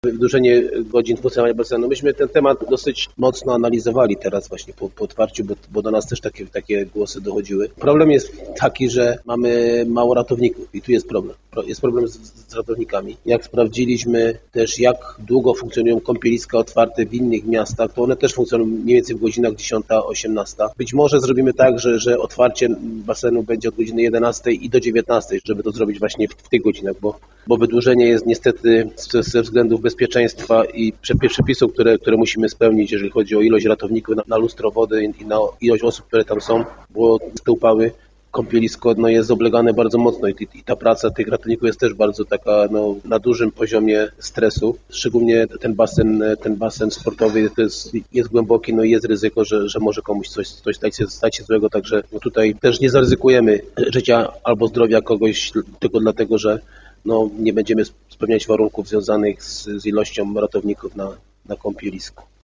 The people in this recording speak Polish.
Wydłużenie godzin funkcjonowania basenu. Myśmy ten temat dosyć mocno analizowali teraz właśnie po otwarciu, bo do nas też takie głosy dochodziły. Problem jest taki, że mamy mało ratowników i tu jest problem. Jest problem z ratownikami. Jak sprawdziliśmy też, jak długo funkcjonują kąpieliska otwarte w innych miastach, to one też funkcjonują mniej więcej w godzinach 10-18. Być może zrobimy tak, że otwarcie basenu będzie od godziny 11 i do 19, żeby to zrobić właśnie w tych godzinach, bo wydłużenie jest niestety ze względów bezpieczeństwa i przepisów, które musimy spełnić, jeżeli chodzi o ilość ratowników na lustro wody i na ilość osób, które tam są, bo te upały kąpielisko jest oblegane bardzo mocno i ta praca tych ratowników jest też bardzo taka na dużym poziomie stresu. Szczególnie ten basen sportowy jest głęboki, i jest ryzyko, że może komuś coś stać się złego, także tutaj też nie zaryzykujemy życia albo zdrowia kogoś tylko dlatego, że nie będziemy spełniać warunków związanych z ilością ratowników na kąpielisku.